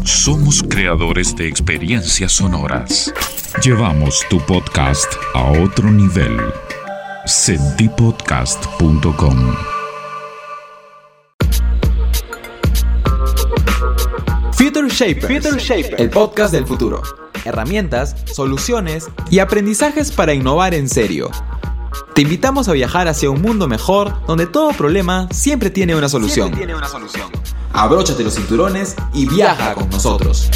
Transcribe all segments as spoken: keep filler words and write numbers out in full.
Somos creadores de experiencias sonoras. Llevamos tu podcast a otro nivel. senti podcast punto com. Future Shapers, Future Shapers, el podcast del futuro. Herramientas, soluciones y aprendizajes para innovar en serio. Te invitamos a viajar hacia un mundo mejor, donde todo problema siempre tiene una solución. Siempre tiene una solución. Abróchate los cinturones y viaja con nosotros.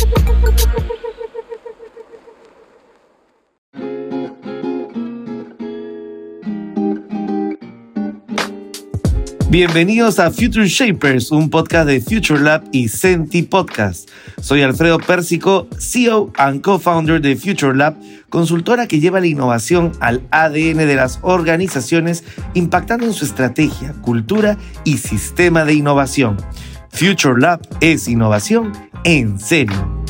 Bienvenidos a Future Shapers, un podcast de Future Lab y Senti Podcast. Soy Alfredo Pérsico, C E O and co-founder de Future Lab, consultora que lleva la innovación al A D N de las organizaciones, impactando en su estrategia, cultura y sistema de innovación. Future Lab es innovación en serio.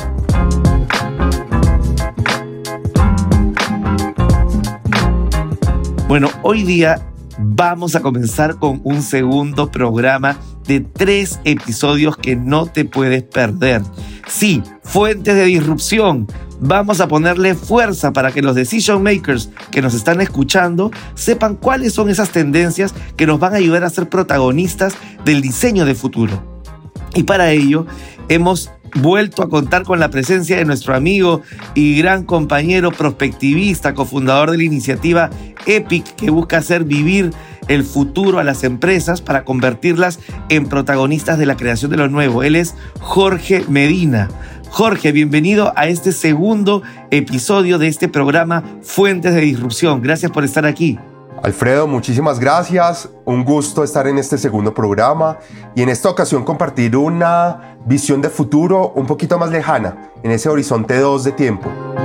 Bueno, hoy día vamos a comenzar con un segundo programa de tres episodios que no te puedes perder. Sí, fuentes de disrupción. Vamos a ponerle fuerza para que los decision makers que nos están escuchando sepan cuáles son esas tendencias que nos van a ayudar a ser protagonistas del diseño de futuro. Y para ello hemos vuelto a contar con la presencia de nuestro amigo y gran compañero prospectivista, cofundador de la iniciativa EPIC, que busca hacer vivir el futuro a las empresas para convertirlas en protagonistas de la creación de lo nuevo. Él es Jorge Medina. Jorge, bienvenido a este segundo episodio de este programa Fuentes de Disrupción. Gracias por estar aquí. Alfredo, muchísimas gracias. Un gusto estar en este segundo programa y en esta ocasión compartir una visión de futuro un poquito más lejana, en ese horizonte dos de tiempo.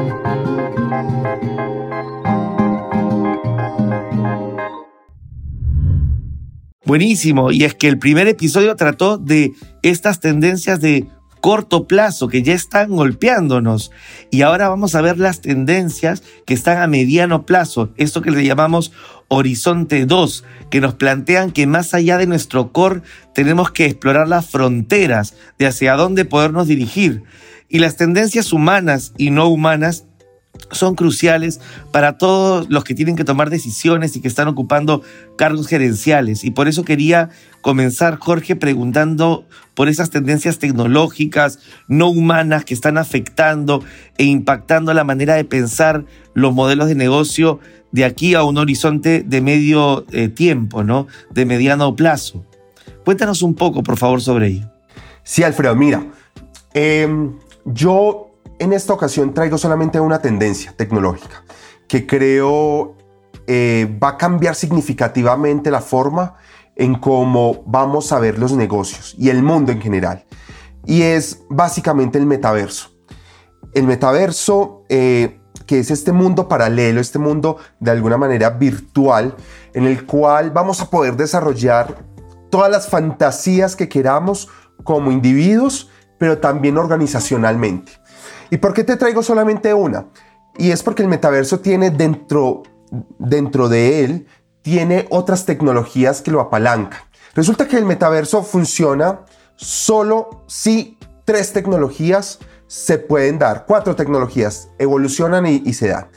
Buenísimo, y es que el primer episodio trató de estas tendencias de corto plazo que ya están golpeándonos, y ahora vamos a ver las tendencias que están a mediano plazo, esto que le llamamos Horizonte dos, que nos plantean que más allá de nuestro core tenemos que explorar las fronteras de hacia dónde podernos dirigir. Y las tendencias humanas y no humanas son cruciales para todos los que tienen que tomar decisiones y que están ocupando cargos gerenciales. Y por eso quería comenzar, Jorge, preguntando por esas tendencias tecnológicas no humanas que están afectando e impactando la manera de pensar los modelos de negocio de aquí a un horizonte de medio eh, tiempo, ¿no? De mediano plazo. Cuéntanos un poco, por favor, sobre ello. Sí, Alfredo, mira, eh, yo en esta ocasión traigo solamente una tendencia tecnológica que creo eh, va a cambiar significativamente la forma en cómo vamos a ver los negocios y el mundo en general. Y es básicamente el metaverso. El metaverso, eh, que es este mundo paralelo, este mundo de alguna manera virtual, en el cual vamos a poder desarrollar todas las fantasías que queramos como individuos, pero también organizacionalmente. ¿Y por qué te traigo solamente una? Y es porque el metaverso tiene dentro, dentro de él, tiene otras tecnologías que lo apalancan. Resulta que el metaverso funciona solo si tres tecnologías se pueden dar, cuatro tecnologías evolucionan y, y se dan.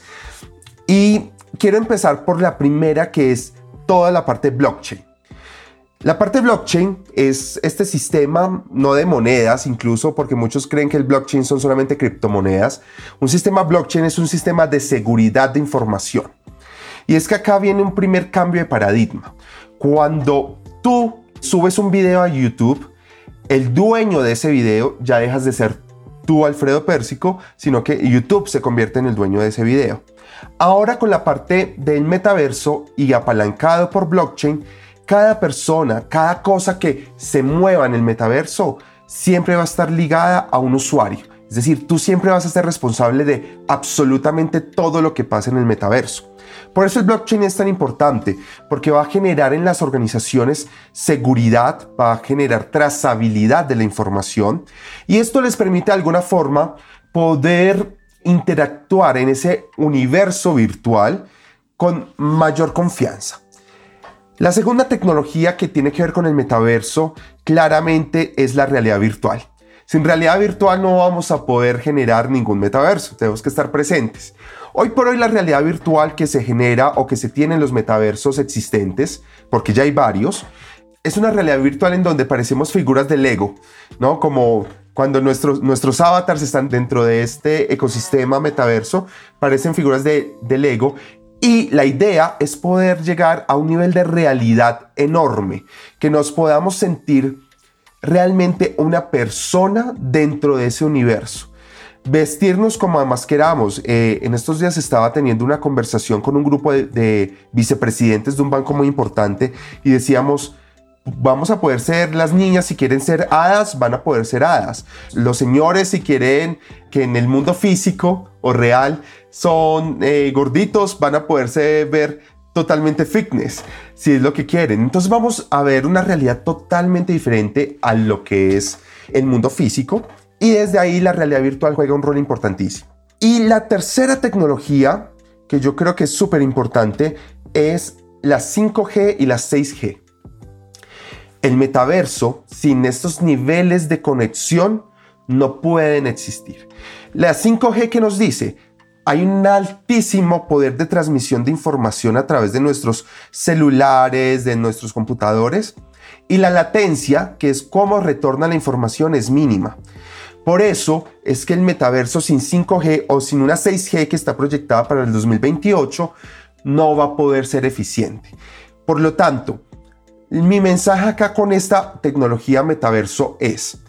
Y quiero empezar por la primera, que es toda la parte blockchain. La parte blockchain es este sistema, no de monedas incluso, porque muchos creen que el blockchain son solamente criptomonedas. Un sistema blockchain es un sistema de seguridad de información. Y es que acá viene un primer cambio de paradigma. Cuando tú subes un video a YouTube, el dueño de ese video ya dejas de ser tú, Alfredo Pérsico, sino que YouTube se convierte en el dueño de ese video. Ahora, con la parte del metaverso y apalancado por blockchain, cada persona, cada cosa que se mueva en el metaverso siempre va a estar ligada a un usuario. Es decir, tú siempre vas a ser responsable de absolutamente todo lo que pasa en el metaverso. Por eso el blockchain es tan importante, porque va a generar en las organizaciones seguridad, va a generar trazabilidad de la información, y esto les permite de alguna forma poder interactuar en ese universo virtual con mayor confianza. La segunda tecnología que tiene que ver con el metaverso claramente es la realidad virtual. Sin realidad virtual no vamos a poder generar ningún metaverso, tenemos que estar presentes. Hoy por hoy la realidad virtual que se genera o que se tiene en los metaversos existentes, porque ya hay varios, es una realidad virtual en donde parecemos figuras de Lego, ¿no? Como cuando nuestros, nuestros avatars están dentro de este ecosistema metaverso, parecen figuras de, de Lego. Y la idea es poder llegar a un nivel de realidad enorme, que nos podamos sentir realmente una persona dentro de ese universo. Vestirnos como además queramos. Eh, en estos días estaba teniendo una conversación con un grupo de, de vicepresidentes de un banco muy importante y decíamos, vamos a poder ser las niñas, si quieren ser hadas, van a poder ser hadas. Los señores, si quieren que en el mundo físico o real son eh, gorditos, van a poderse ver totalmente fitness, si es lo que quieren. Entonces vamos a ver una realidad totalmente diferente a lo que es el mundo físico. Y desde ahí la realidad virtual juega un rol importantísimo. Y la tercera tecnología, que yo creo que es súper importante, es la cinco G y la seis G. El metaverso, sin estos niveles de conexión, no pueden existir. La cinco G, ¿qué nos dice? Hay un altísimo poder de transmisión de información a través de nuestros celulares, de nuestros computadores, y la latencia, que es cómo retorna la información, es mínima. Por eso es que el metaverso sin cinco G o sin una seis G que está proyectada para el dos mil veintiocho no va a poder ser eficiente. Por lo tanto, mi mensaje acá con esta tecnología metaverso es: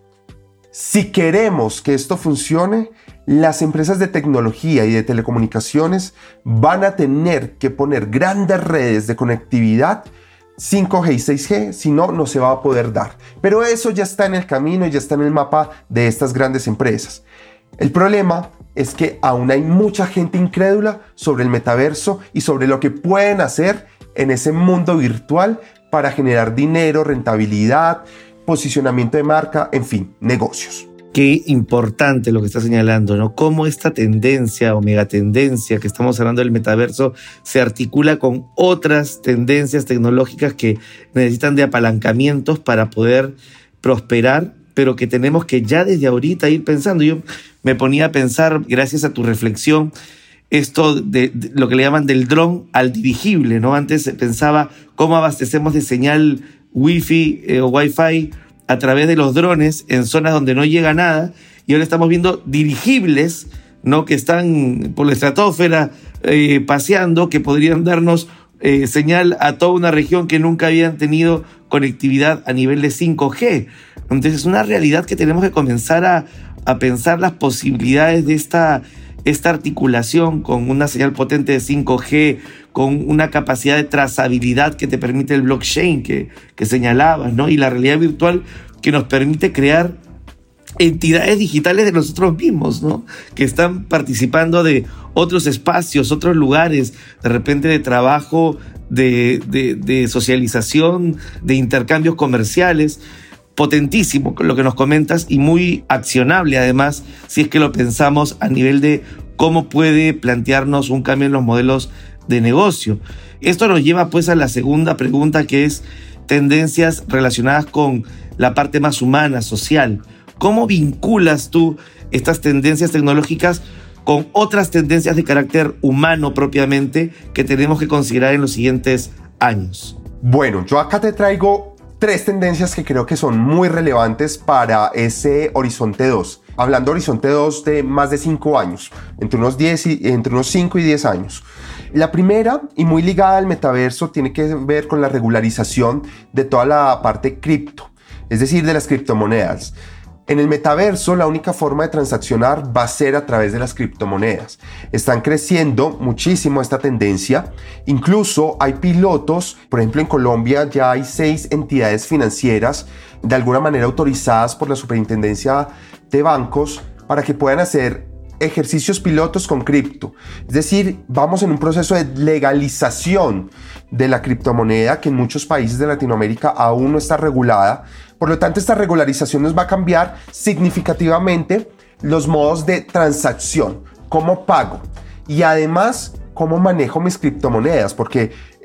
si queremos que esto funcione, las empresas de tecnología y de telecomunicaciones van a tener que poner grandes redes de conectividad cinco G y seis G, si no, no se va a poder dar. Pero eso ya está en el camino y ya está en el mapa de estas grandes empresas. El problema es que aún hay mucha gente incrédula sobre el metaverso y sobre lo que pueden hacer en ese mundo virtual para generar dinero, rentabilidad, posicionamiento de marca, en fin, negocios. Qué importante lo que está señalando, ¿no? Cómo esta tendencia o megatendencia que estamos hablando del metaverso se articula con otras tendencias tecnológicas que necesitan de apalancamientos para poder prosperar, pero que tenemos que ya desde ahorita ir pensando. Yo me ponía a pensar, gracias a tu reflexión, esto de, de lo que le llaman del dron al dirigible, ¿no? Antes pensaba cómo abastecemos de señal wifi eh, o wifi a través de los drones en zonas donde no llega nada, y ahora estamos viendo dirigibles, ¿no? Que están por la estratosfera eh, paseando, que podrían darnos eh, señal a toda una región que nunca habían tenido conectividad a nivel de cinco G. Entonces es una realidad que tenemos que comenzar a, a pensar las posibilidades de esta, esta articulación con una señal potente de cinco G, con una capacidad de trazabilidad que te permite el blockchain que, que señalabas, ¿no? Y la realidad virtual que nos permite crear entidades digitales de nosotros mismos, ¿no? Que están participando de otros espacios, otros lugares, de repente de trabajo, de, de, de socialización, de intercambios comerciales. Potentísimo lo que nos comentas y muy accionable además, si es que lo pensamos a nivel de cómo puede plantearnos un cambio en los modelos de negocio. Esto nos lleva pues a la segunda pregunta, que es tendencias relacionadas con la parte más humana, social. ¿Cómo vinculas tú estas tendencias tecnológicas con otras tendencias de carácter humano propiamente que tenemos que considerar en los siguientes años? Bueno, yo acá te traigo tres tendencias que creo que son muy relevantes para ese horizonte dos. Hablando horizonte dos de más de cinco años, entre unos, diez y, entre unos cinco y diez años. La primera, y muy ligada al metaverso, tiene que ver con la regularización de toda la parte cripto, es decir, de las criptomonedas. En el metaverso, la única forma de transaccionar va a ser a través de las criptomonedas. Están creciendo muchísimo esta tendencia. Incluso hay pilotos, por ejemplo en Colombia ya hay seis entidades financieras de alguna manera autorizadas por la Superintendencia de Bancos para que puedan hacer ejercicios pilotos con cripto. Es decir, vamos en un proceso de legalización de la criptomoneda que en muchos países de Latinoamérica aún no está regulada. Por lo tanto, esta regularización nos va a cambiar significativamente los modos de transacción, cómo pago y además cómo manejo mis criptomonedas, porque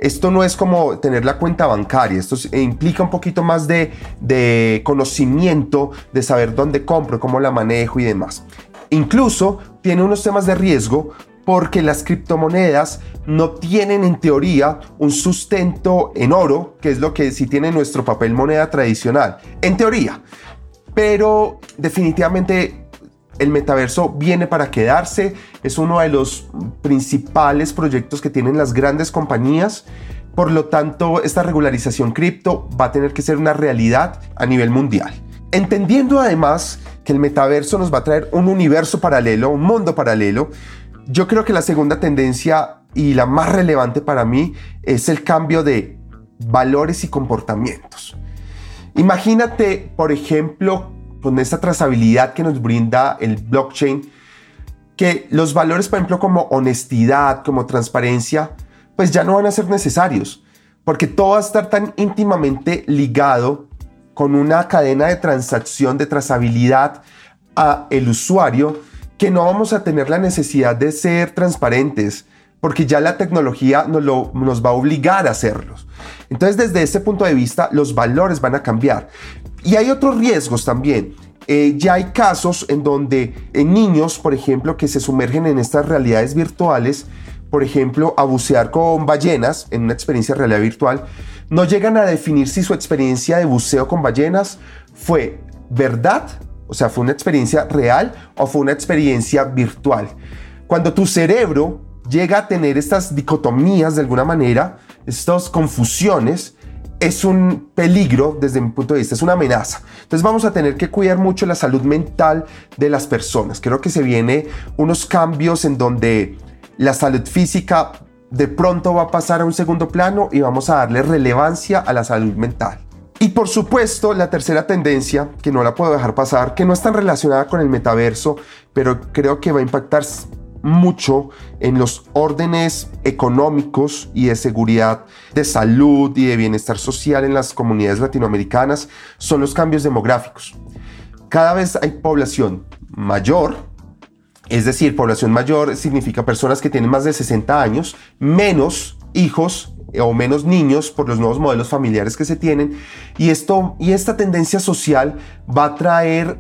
Esto no es como tener la cuenta bancaria, esto implica un poquito más de, de conocimiento, de saber dónde compro, cómo la manejo y demás. Incluso tiene unos temas de riesgo porque las criptomonedas no tienen en teoría un sustento en oro, que es lo que sí tiene nuestro papel moneda tradicional, en teoría. Pero definitivamente el metaverso viene para quedarse, es uno de los principales proyectos que tienen las grandes compañías. Por lo tanto, esta regularización cripto va a tener que ser una realidad a nivel mundial. Entendiendo además que el metaverso nos va a traer un universo paralelo, un mundo paralelo, yo creo que la segunda tendencia y la más relevante para mí es el cambio de valores y comportamientos. Imagínate, por ejemplo, con esta trazabilidad que nos brinda el blockchain, que los valores, por ejemplo, como honestidad, como transparencia, pues ya no van a ser necesarios, porque todo va a estar tan íntimamente ligado con una cadena de transacción, de trazabilidad a el usuario, que no vamos a tener la necesidad de ser transparentes, porque ya la tecnología nos, lo, nos va a obligar a hacerlos. Entonces, desde ese punto de vista, los valores van a cambiar. Y hay otros riesgos también. Eh, ya hay casos en donde eh, niños, por ejemplo, que se sumergen en estas realidades virtuales, por ejemplo, a bucear con ballenas en una experiencia de realidad virtual, no llegan a definir si su experiencia de buceo con ballenas fue verdad, o sea, fue una experiencia real o fue una experiencia virtual. Cuando tu cerebro llega a tener estas dicotomías de alguna manera, estas confusiones, es un peligro desde mi punto de vista, es una amenaza. Entonces vamos a tener que cuidar mucho la salud mental de las personas. Creo que se vienen unos cambios en donde la salud física de pronto va a pasar a un segundo plano y vamos a darle relevancia a la salud mental. Y por supuesto, la tercera tendencia, que no la puedo dejar pasar, que no es tan relacionada con el metaverso, pero creo que va a impactar mucho en los órdenes económicos y de seguridad, de salud y de bienestar social en las comunidades latinoamericanas, son los cambios demográficos. Cada vez hay población mayor, es decir, población mayor significa personas que tienen más de sesenta años, menos hijos o menos niños por los nuevos modelos familiares que se tienen, y, esto, y esta tendencia social va a traer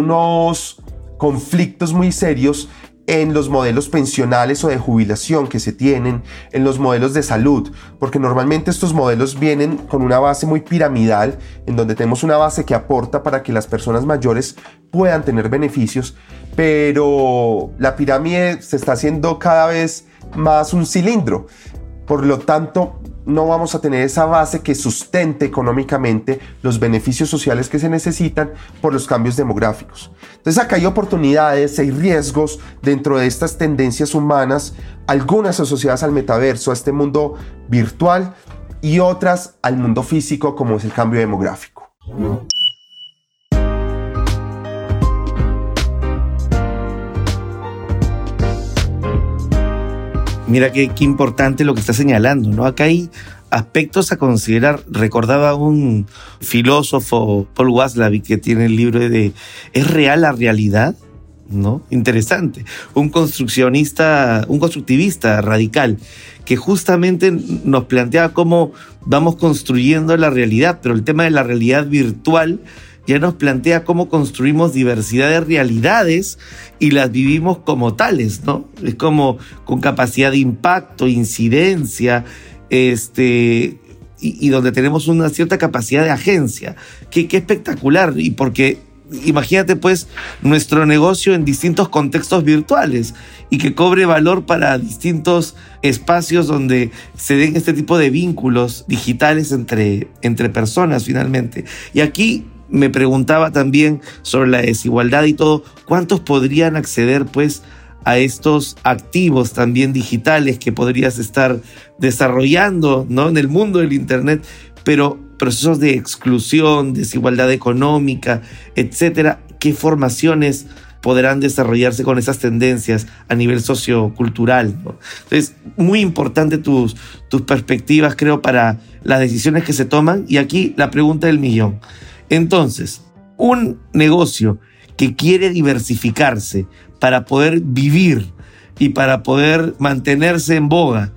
unos conflictos muy serios en los modelos pensionales o de jubilación que se tienen, en los modelos de salud, porque normalmente estos modelos vienen con una base muy piramidal, en donde tenemos una base que aporta para que las personas mayores puedan tener beneficios, pero la pirámide se está haciendo cada vez más un cilindro. Por lo tanto, no vamos a tener esa base que sustente económicamente los beneficios sociales que se necesitan por los cambios demográficos. Entonces acá hay oportunidades, hay riesgos dentro de estas tendencias humanas, algunas asociadas al metaverso, a este mundo virtual, y otras al mundo físico, como es el cambio demográfico. Mira qué, qué importante lo que está señalando, ¿no? Acá hay aspectos a considerar. Recordaba un filósofo, Paul Watzlawick, que tiene el libro de ¿es real la realidad? ¿No? Interesante. Un construccionista, un constructivista radical, que justamente nos planteaba cómo vamos construyendo la realidad, pero el tema de la realidad virtual ya nos plantea cómo construimos diversidad de realidades y las vivimos como tales, ¿no? Es como con capacidad de impacto, incidencia, este, y, y donde tenemos una cierta capacidad de agencia. Qué, qué espectacular, y porque imagínate pues nuestro negocio en distintos contextos virtuales y que cobre valor para distintos espacios donde se den este tipo de vínculos digitales entre, entre personas finalmente. Y aquí me preguntaba también sobre la desigualdad y todo, ¿cuántos podrían acceder pues a estos activos también digitales que podrías estar desarrollando, ¿no? En el mundo del internet, pero procesos de exclusión, desigualdad económica, etcétera? ¿Qué formaciones podrán desarrollarse con esas tendencias a nivel sociocultural, ¿no? Entonces, muy importante tus, tus perspectivas, creo, para las decisiones que se toman. Y aquí la pregunta del millón. Entonces, un negocio que quiere diversificarse para poder vivir y para poder mantenerse en boga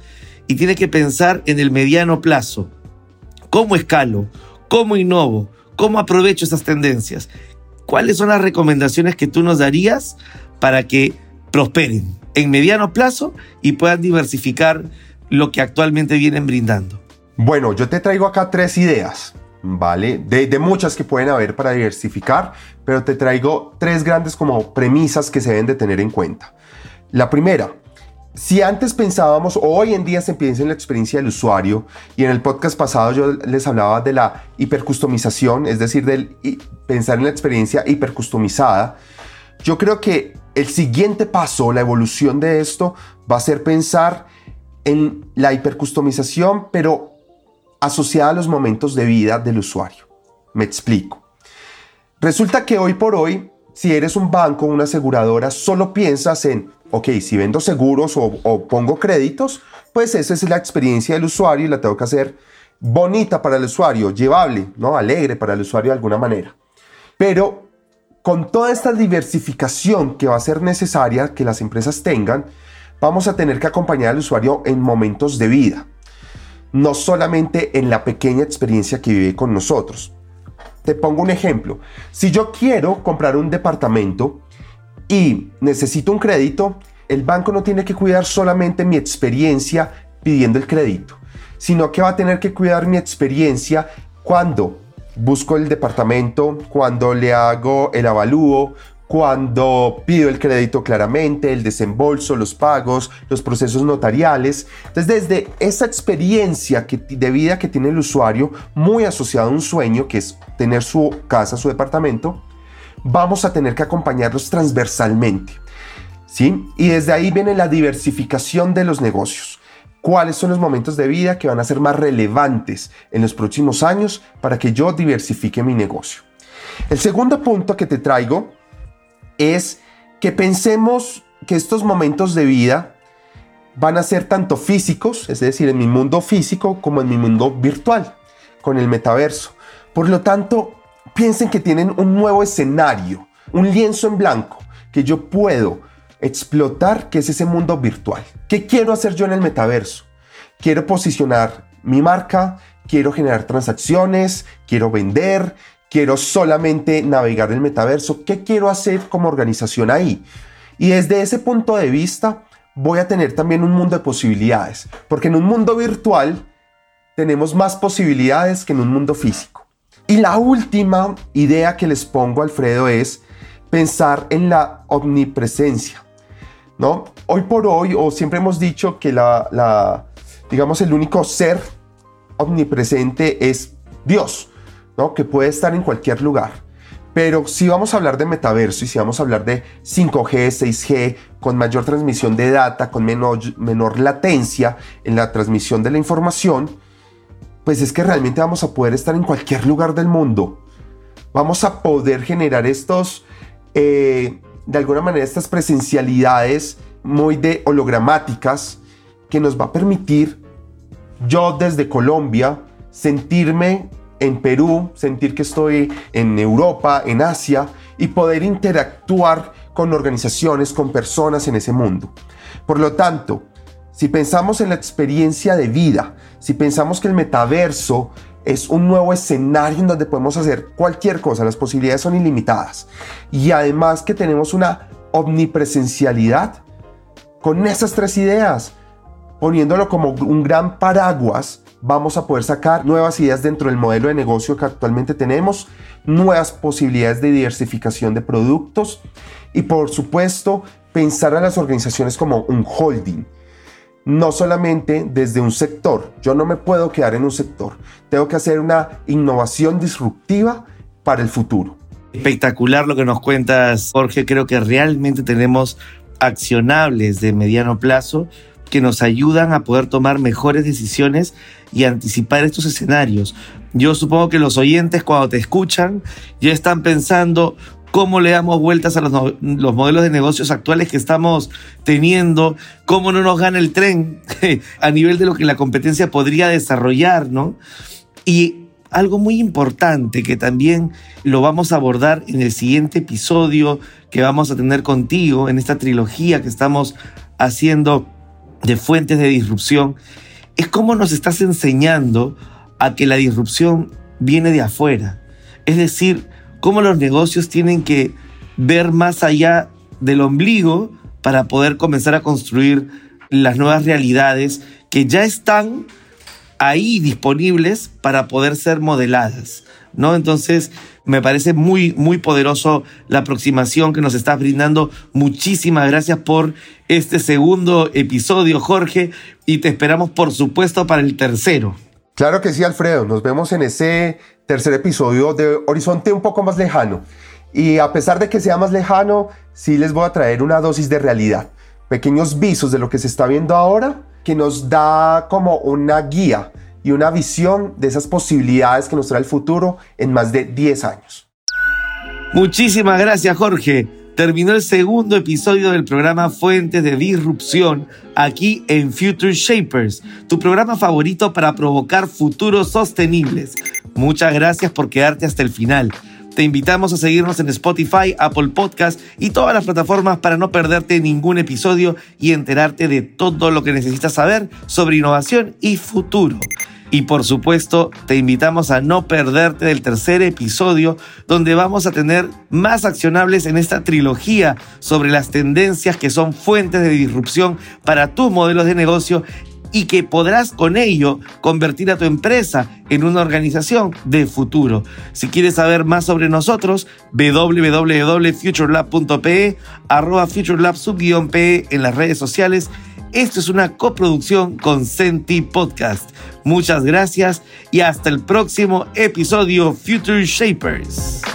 y tiene que pensar en el mediano plazo. ¿Cómo escalo? ¿Cómo innovo? ¿Cómo aprovecho esas tendencias? ¿Cuáles son las recomendaciones que tú nos darías para que prosperen en mediano plazo y puedan diversificar lo que actualmente vienen brindando? Bueno, yo te traigo acá tres ideas, ¿vale? De, de muchas que pueden haber para diversificar, pero te traigo tres grandes como premisas que se deben de tener en cuenta. La primera, si antes pensábamos, o hoy en día se piensa en la experiencia del usuario, y en el podcast pasado yo les hablaba de la hipercustomización, es decir, del pensar en la experiencia hipercustomizada, yo creo que el siguiente paso, la evolución de esto, va a ser pensar en la hipercustomización, pero asociada a los momentos de vida del usuario. Me explico. Resulta que hoy por hoy, si eres un banco o una aseguradora, solo piensas en, ok, si vendo seguros o, o pongo créditos, pues esa es la experiencia del usuario y la tengo que hacer bonita para el usuario, llevable, ¿no? Alegre para el usuario de alguna manera. Pero con toda esta diversificación que va a ser necesaria que las empresas tengan, vamos a tener que acompañar al usuario en momentos de vida, no solamente en la pequeña experiencia que vive con nosotros. Te pongo un ejemplo. Si yo quiero comprar un departamento y necesito un crédito, el banco no tiene que cuidar solamente mi experiencia pidiendo el crédito, sino que va a tener que cuidar mi experiencia cuando busco el departamento, cuando le hago el avalúo, cuando pido el crédito claramente, el desembolso, los pagos, los procesos notariales. Entonces, desde esa experiencia que, de vida que tiene el usuario, muy asociado a un sueño, que es tener su casa, su departamento, vamos a tener que acompañarlos transversalmente, ¿sí? Y desde ahí viene la diversificación de los negocios. ¿Cuáles son los momentos de vida que van a ser más relevantes en los próximos años para que yo diversifique mi negocio? El segundo punto que te traigo es que pensemos que estos momentos de vida van a ser tanto físicos, es decir, en mi mundo físico, como en mi mundo virtual, con el metaverso. Por lo tanto, piensen que tienen un nuevo escenario, un lienzo en blanco que yo puedo explotar, que es ese mundo virtual. ¿Qué quiero hacer yo en el metaverso? Quiero posicionar mi marca, quiero generar transacciones, quiero vender, quiero solamente navegar el metaverso. ¿Qué quiero hacer como organización ahí? Y desde ese punto de vista voy a tener también un mundo de posibilidades, porque en un mundo virtual tenemos más posibilidades que en un mundo físico. Y la última idea que les pongo, Alfredo, es pensar en la omnipresencia, ¿no? Hoy por hoy, o siempre hemos dicho que la, la, digamos, el único ser omnipresente es Dios, ¿no? Que puede estar en cualquier lugar. Pero si vamos a hablar de metaverso y si vamos a hablar de cinco G, seis G, con mayor transmisión de data, con menor, menor latencia en la transmisión de la información, pues es que realmente vamos a poder estar en cualquier lugar del mundo. Vamos a poder generar estos, eh, de alguna manera, estas presencialidades muy de hologramáticas que nos va a permitir, yo desde Colombia, sentirme en Perú, sentir que estoy en Europa, en Asia, y poder interactuar con organizaciones, con personas en ese mundo. Por lo tanto, si pensamos en la experiencia de vida, si pensamos que el metaverso es un nuevo escenario en donde podemos hacer cualquier cosa, las posibilidades son ilimitadas, y además que tenemos una omnipresencialidad, con esas tres ideas, poniéndolo como un gran paraguas, vamos a poder sacar nuevas ideas dentro del modelo de negocio que actualmente tenemos, nuevas posibilidades de diversificación de productos y, por supuesto, pensar a las organizaciones como un holding, no solamente desde un sector. Yo no me puedo quedar en un sector, tengo que hacer una innovación disruptiva para el futuro. Espectacular lo que nos cuentas, Jorge. Creo que realmente tenemos accionables de mediano plazo que nos ayudan a poder tomar mejores decisiones y anticipar estos escenarios. Yo supongo que los oyentes, cuando te escuchan, ya están pensando cómo le damos vueltas a los, no, los modelos de negocios actuales que estamos teniendo, cómo no nos gana el tren a nivel de lo que la competencia podría desarrollar, ¿no? Y algo muy importante que también lo vamos a abordar en el siguiente episodio que vamos a tener contigo en esta trilogía que estamos haciendo de fuentes de disrupción, es cómo nos estás enseñando a que la disrupción viene de afuera. Es decir, cómo los negocios tienen que ver más allá del ombligo para poder comenzar a construir las nuevas realidades que ya están ahí disponibles para poder ser modeladas, ¿no? Entonces, me parece muy, muy poderoso la aproximación que nos estás brindando. Muchísimas gracias por este segundo episodio, Jorge, y te esperamos, por supuesto, para el tercero. Claro que sí, Alfredo. Nos vemos en ese tercer episodio de Horizonte un poco más lejano. Y a pesar de que sea más lejano, sí les voy a traer una dosis de realidad. Pequeños visos de lo que se está viendo ahora, que nos da como una guía y una visión de esas posibilidades que nos trae el futuro en más de diez años. Muchísimas gracias, Jorge. Terminó el segundo episodio del programa Fuentes de Disrupción aquí en Future Shapers, tu programa favorito para provocar futuros sostenibles. Muchas gracias por quedarte hasta el final. Te invitamos a seguirnos en Spotify, Apple Podcast y todas las plataformas para no perderte ningún episodio y enterarte de todo lo que necesitas saber sobre innovación y futuro. Y por supuesto, te invitamos a no perderte del tercer episodio, donde vamos a tener más accionables en esta trilogía sobre las tendencias que son fuentes de disrupción para tus modelos de negocio y que podrás con ello convertir a tu empresa en una organización de futuro. Si quieres saber más sobre nosotros, doble u doble u doble punto futurelab punto pe, arroba futurelab sub guión pe en las redes sociales. Esto es una coproducción con Senti Podcast. Muchas gracias y hasta el próximo episodio Future Shapers.